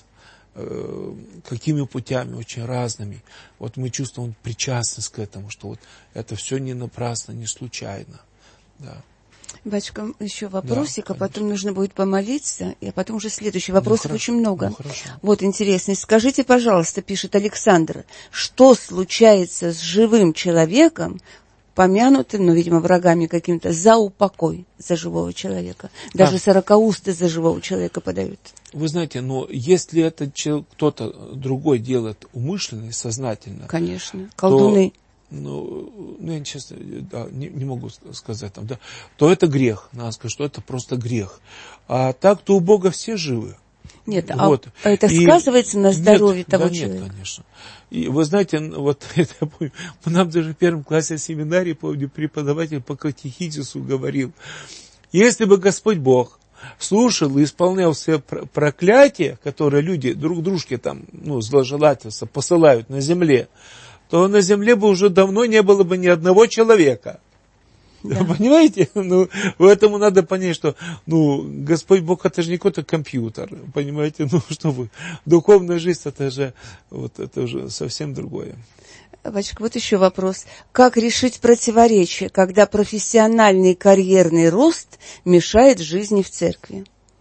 какими путями, очень разными. Вот мы чувствуем причастность к этому, что вот это все не напрасно, не случайно. Да. Батюшка, еще вопросик, да, а потом нужно будет помолиться, и потом уже следующий. Вопросов ну, очень много. Ну, вот интересный. Скажите, пожалуйста, пишет Александр, что случается с живым человеком, помянутым, ну, видимо, врагами каким-то, за упокой, за живого человека? Даже а. сорокаусты за живого человека подают. Вы знаете, но если это кто-то другой делает умышленно и сознательно... Конечно, колдуны. То, ну, ну, я сейчас да, не, не могу сказать, там, да, то это грех. Надо сказать, что это просто грех. А так-то у Бога все живы. Нет, вот. а это и сказывается на здоровье нет, того да человека? Нет, конечно. И вы знаете, вот это я помню, нам даже в первом классе семинарии, помню, преподаватель по катехизису говорил, если бы Господь Бог слушал и исполнял все проклятия, которые люди друг дружке там, ну, зложелательства посылают на земле, то на земле бы уже давно не было бы ни одного человека. Да. Понимаете? Ну, поэтому надо понять, что ну, Господь Бог это же не какой-то компьютер. Понимаете? Ну, что вы. Духовная жизнь это же, вот, это уже совсем другое. Батюшка, вот еще вопрос. Как решить противоречие, когда профессиональный карьерный рост мешает жизни в церкви?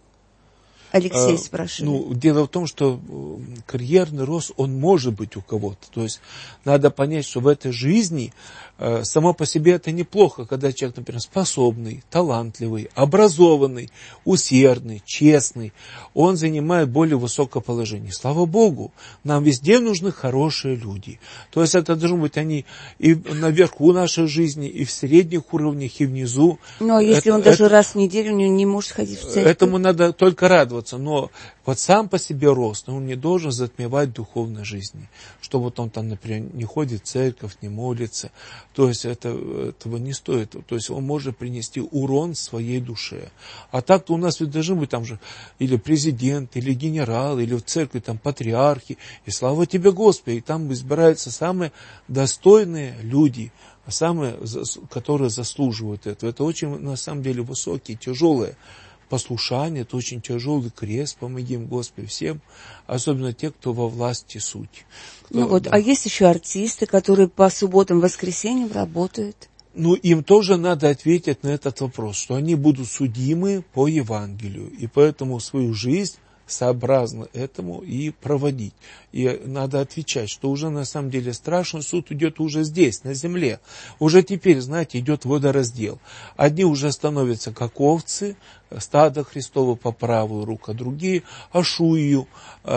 Алексей спрашивает. Ну, дело в том, что карьерный рост, он может быть у кого-то. То есть надо понять, что в этой жизни э, само по себе это неплохо, когда человек, например, способный, талантливый, образованный, усердный, честный, он занимает более высокое положение. Слава Богу, нам везде нужны хорошие люди. То есть это должны быть они и наверху нашей жизни, и в средних уровнях, и внизу. Ну, а если это, он даже это, раз в неделю не, не может ходить в церковь? Этому надо только радоваться. Но вот сам по себе рост, он не должен затмевать духовной жизни. Что вот он там, например, не ходит в церковь, не молится. То есть это, этого не стоит. То есть он может принести урон своей душе. А так-то у нас ведь должны быть там же или президент, или генерал, или в церкви там патриархи. И слава тебе, Господи, и там избираются самые достойные люди, самые, которые заслуживают этого. Это очень, на самом деле, высокие, тяжелые послушание, это очень тяжелый крест, помоги им, Господи, всем, особенно те, кто во власти суть. Кто, ну вот, да. А есть еще артисты, которые по субботам, воскресеньям работают. Ну, им тоже надо ответить на этот вопрос, что они будут судимы по Евангелию, и поэтому свою жизнь сообразно этому и проводить. И надо отвечать, что уже на самом деле страшный суд идет уже здесь, на земле. Уже теперь, знаете, идет водораздел. Одни уже становятся как овцы, стадо Христово по правую руку, а другие ашую,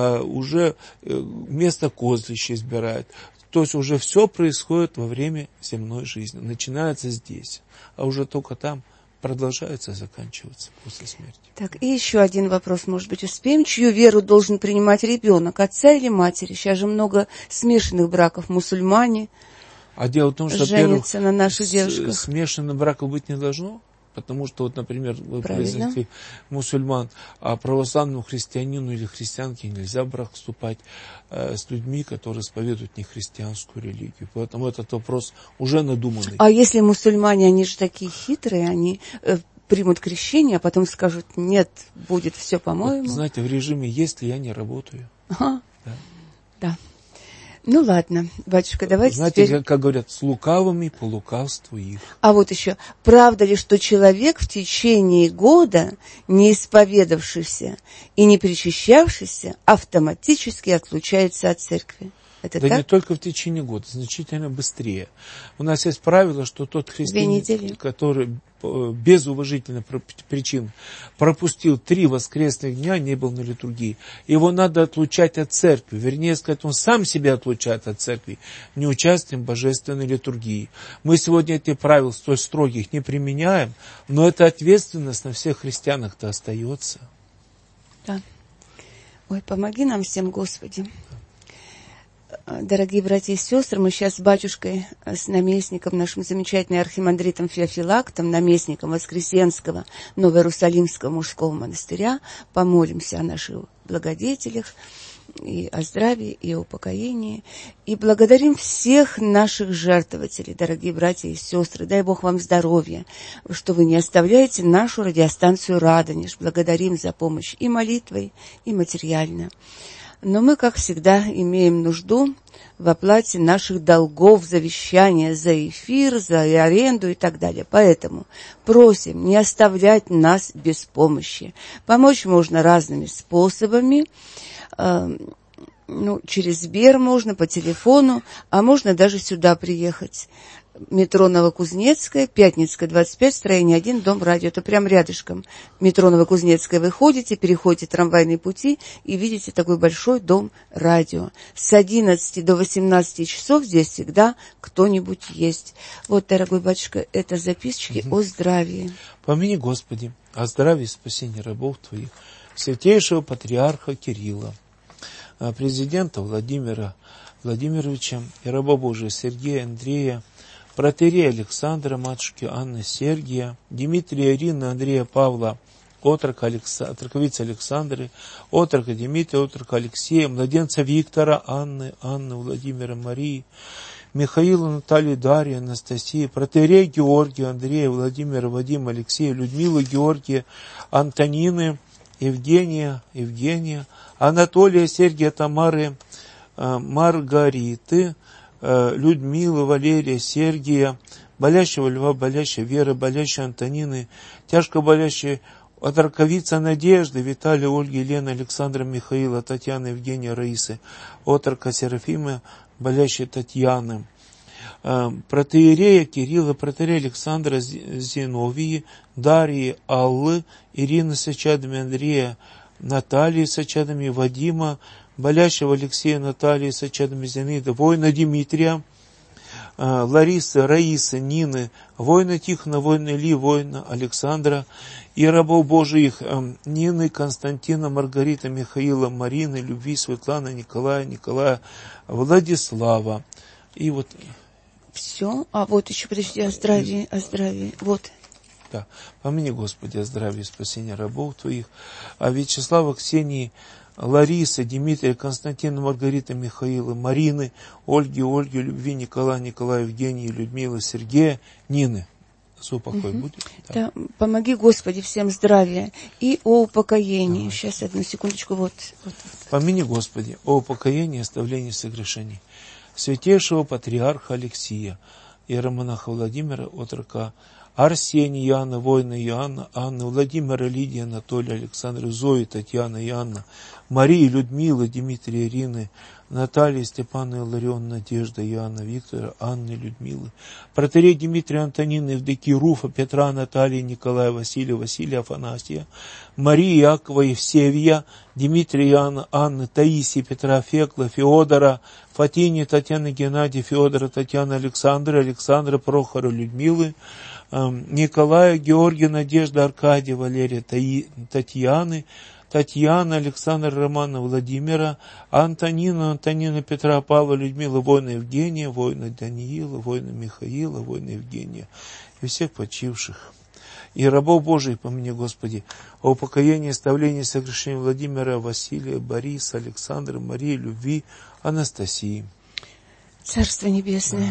уже место козлища избирают. То есть уже все происходит во время земной жизни. Начинается здесь, а уже только там продолжается заканчиваться после смерти. Так, и еще один вопрос, может быть, успеем. Чью веру должен принимать ребенок, отца или матери? Сейчас же много смешанных браков, мусульмане а дело в том, что, женятся на наших девушках. Смешанных браков быть не должно, потому что, вот, например, вы произнесли мусульман, а православному христианину или христианке нельзя в брак вступать э, с людьми, которые исповедуют не христианскую религию. Поэтому этот вопрос уже надуманный. А если мусульмане, они же такие хитрые, они э, примут крещение, а потом скажут, нет, будет все по-моему. Вот, знаете, в режиме «если я не работаю». Ага. Да. Да. Ну ладно, батюшка, давайте Знаете, теперь... как, как говорят, с лукавыми по лукавству их. А вот еще, правда ли, что человек в течение года, не исповедавшийся и не причащавшийся, автоматически отлучается от церкви? Это да так? не только в течение года, значительно быстрее. У нас есть правило, что тот христианин, который без уважительных причин пропустил три воскресных дня, не был на литургии, его надо отлучать от церкви. Вернее сказать, он сам себя отлучает от церкви, не участвуем в божественной литургии. Мы сегодня эти правила столь строгих не применяем, но эта ответственность на всех христианах-то остается. Да. Ой, помоги нам всем, Господи. Дорогие братья и сестры, мы сейчас с батюшкой, с наместником, нашим замечательным архимандритом Феофилактом, наместником Воскресенского Новоиерусалимского мужского монастыря, помолимся о наших благодетелях, и о здравии, и о упокоении. И благодарим всех наших жертвователей, дорогие братья и сестры. Дай Бог вам здоровья, что вы не оставляете нашу радиостанцию «Радонеж». Благодарим за помощь и молитвой, и материально. Но мы, как всегда, имеем нужду в оплате наших долгов, завещания за эфир, за аренду и так далее. Поэтому просим не оставлять нас без помощи. Помочь можно разными способами. Ну, через Сбер можно, по телефону, а можно даже сюда приехать. Метро Новокузнецкая, Пятницкая, двадцать пять, строение один, дом радио. Это прям рядышком. Метро Новокузнецкая выходите, переходите трамвайные пути и видите такой большой дом радио. С одиннадцати до восемнадцати часов здесь всегда кто-нибудь есть. Вот, дорогой батюшка, это записочки угу. о здравии. Помяни, Господи, о здравии и спасении рабов Твоих, святейшего патриарха Кирилла, президента Владимира Владимировича и раба Божия Сергея Андрея, протоиерея Александра, матушки Анны Сергия, Дмитрия Ирины, Андрея Павла, отрока Алекса, отроковицы Александры, отрока Дмитрия, отрока Алексея, младенца Виктора, Анны, Анны, Владимира, Марии, Михаила, Наталья, Дарья, Анастасия, протоиерея Георгия, Андрея, Владимира, Вадима, Алексея, Людмила, Георгия, Антонины, Евгения, Евгения, Анатолия, Сергия, Тамары, Маргариты, Людмилы, Валерия, Сергия, болящего Льва, болящая Вера, болящая Антонины, тяжко болящая отроковица Надежды, Виталия, Ольги, Елены, Александра, Михаила, Татьяны, Евгения, Раисы, отрока Серафима, болящая Татьяны, протоиерея Кирилла, протоиерея Александра, Зиновии, Дарьи, Аллы, Ирины с очадами, Андрея, Натальи с очадами, Вадима, болящего Алексея, Натальи с очадами, Зинаида, воина Дмитрия, Ларисы, Раисы, Нины, воина Тихона, воина Ильи, воина Александра и рабов Божиих Нины, Константина, Маргарита, Михаила, Марины, Любви, Светланы, Николая, Николая, Владислава. И вот... Все. А вот еще, подожди, о здравии, о здравии. Вот. Да. Помяни, Господи, о здравии и спасении рабов Твоих. А Вячеслава, Ксении, Ларисы, Дмитрия, Константина, Маргарита, Михаила, Марины, Ольги, Ольги, Любви, Николая, Николая, Евгении, Людмилы, Сергея, Нины. За упокой угу. будет? Да. Да. Помоги, Господи, всем здравия и о упокоении. Давай. Сейчас, одну секундочку. Вот, вот. Помяни, Господи, о упокоении и оставлении согрешений святейшего патриарха Алексия, иеромонаха Владимира, отрока Арсения, Иоанна, воина Иоанна, Анны, Владимира, Лидии, Анатолия, Александра, Зои, Татьяна, Иоанна, Марии, Людмилы, Дмитрия, Ирины, Натальи, Степана, Иларион, Надежда, Иоанна, Виктора, Анны, Людмилы, протоиерей Дмитрия, Антонины, Евдокии, Руфа, Петра, Натальи, Николая, Василия, Василия, Афанасия, Марии, Якова, Евсевия, Дмитрия, Иоанна, Анны, Таисии, Петра, Фекла, Феодора, Фатини, Татьяны, Геннадия, Феодора, Татьяны, Александра, Александра, Прохора, Людмилы, Николая, Георгия, Надежда, Аркадия, Валерия, Таи, Татьяны, Татьяна, Александра, Романа, Владимира, Антонина, Антонина, Петра, Павла, Людмила, воина Евгения, воина Даниила, воина Михаила, воина Евгения и всех почивших. И рабов Божиих, помяни, Господи, о упокоении, оставлении, согрешении Владимира, Василия, Бориса, Александра, Марии, Любви, Анастасии. Царство Небесное.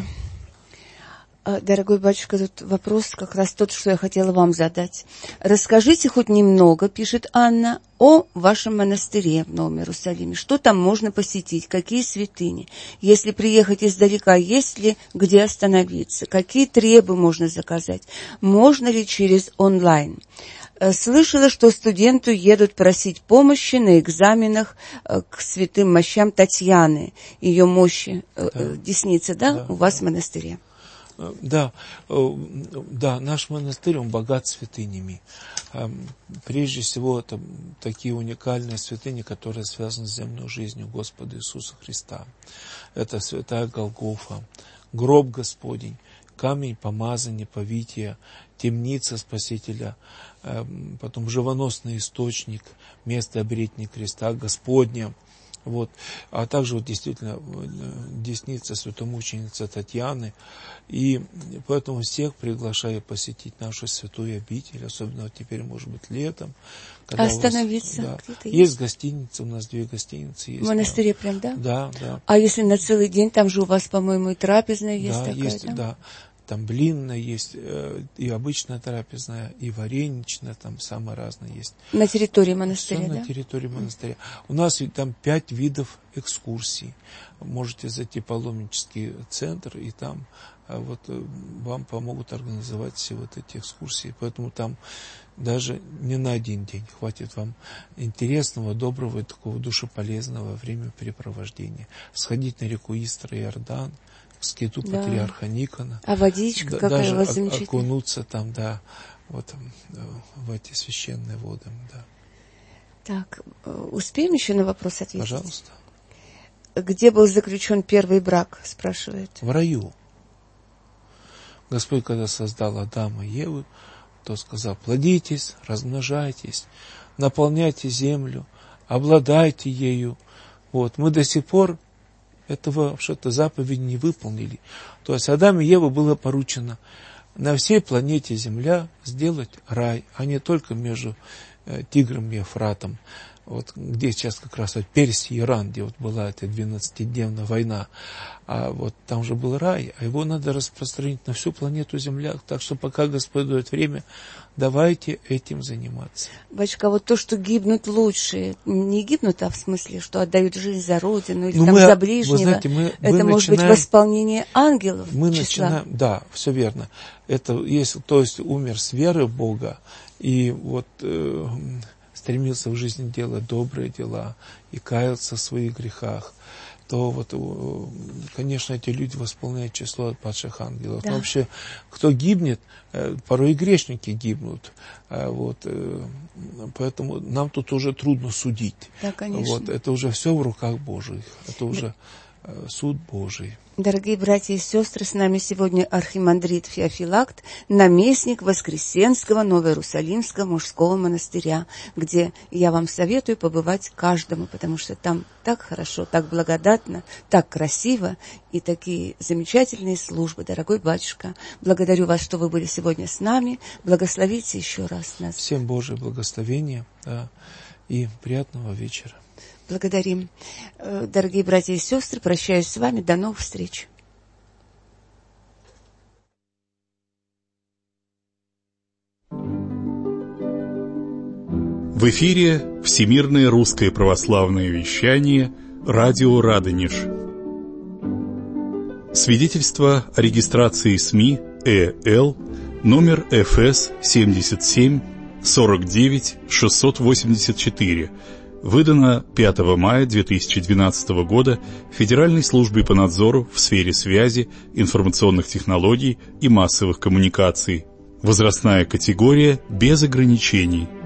Дорогой батюшка, тут вопрос как раз тот, что я хотела вам задать. Расскажите хоть немного, пишет Анна, о вашем монастыре в Новом Иерусалиме. Что там можно посетить? Какие святыни? Если приехать издалека, есть ли где остановиться? Какие требы можно заказать? Можно ли через онлайн? Слышала, что студенты едут просить помощи на экзаменах к святым мощам Татьяны, ее мощи, да. Десницы, да, да, у вас в монастыре? Да, да, наш монастырь, он богат святынями. Прежде всего, это такие уникальные святыни, которые связаны с земной жизнью Господа Иисуса Христа. Это святая Голгофа, гроб Господень, камень помазания, повития, темница Спасителя, потом живоносный источник, место обретения креста Господня. Вот. А также вот действительно десница святомученица Татьяны. И поэтому всех приглашаю посетить нашу святую обитель, особенно вот теперь, может быть, летом. Когда остановиться. Вас, да, есть, есть гостиницы, у нас две гостиницы есть. В монастыре да. прям, да? Да, да. А если на целый день, там же у вас, по-моему, и трапезная есть да, такая, есть, да? Да. Там блинная есть, и обычная трапезная, и вареничная, там самые разные есть. На территории монастыря, Все да? на территории монастыря. У нас там пять видов экскурсий. Можете зайти в паломнический центр, и там вот вам помогут организовать все вот эти экскурсии. Поэтому там даже не на один день хватит вам интересного, доброго и такого душеполезного времяпрепровождения. Сходить на реку Истра и Иордан, к скиту да. патриарха Никона. А водичка да, какая даже у вас замечательная. Окунуться там, да, вот в эти священные воды, да. Так, успеем еще на вопрос ответить? Пожалуйста. Где был заключен первый брак, спрашивает? В раю. Господь, когда создал Адама и Еву, то сказал: плодитесь, размножайтесь, наполняйте землю, обладайте ею. Вот, мы до сих пор этого что-то заповеди не выполнили. То есть Адаму и Еве было поручено на всей планете Земля сделать рай, а не только между э, Тигром и Ефратом. вот где сейчас как раз вот Персия и Иран, где вот была эта двенадцатидневная война, а вот там же был рай, а его надо распространить на всю планету Земля. Так что пока Господь дает время, давайте этим заниматься. Батюшка, вот то, что гибнут лучшие, не гибнут, а в смысле, что отдают жизнь за Родину или ну, там мы, за ближнего, вы знаете, мы, это мы может начинаем, быть восполнение ангелов мы числа. Начинаем, да, все верно. Это если, то есть умер с верой в Бога и вот э, стремился в жизни делать добрые дела и каялся в своих грехах, то вот, конечно, эти люди восполняют число падших ангелов. Да. Но вообще, кто гибнет, порой и грешники гибнут. Вот, поэтому нам тут уже трудно судить. Да, конечно. Вот, это уже все в руках Божьих. Это уже суд Божий. Дорогие братья и сестры, с нами сегодня архимандрит Феофилакт, наместник Воскресенского Новоиерусалимского мужского монастыря, где я вам советую побывать каждому, потому что там так хорошо, так благодатно, так красиво и такие замечательные службы. Дорогой батюшка, благодарю вас, что вы были сегодня с нами. Благословите еще раз нас. Всем Божие благословение, да, и приятного вечера. Благодарим. Дорогие братья и сестры, прощаюсь с вами. До новых встреч. В эфире Всемирное русское православное вещание «Радио Радонеж». Свидетельство о регистрации СМИ ЭЛ номер эф эс семьдесят семь сорок девять шестьсот восемьдесят четыре. Выдано пятого мая две тысячи двенадцатого года Федеральной службой по надзору в сфере связи, информационных технологий и массовых коммуникаций. Возрастная категория без ограничений.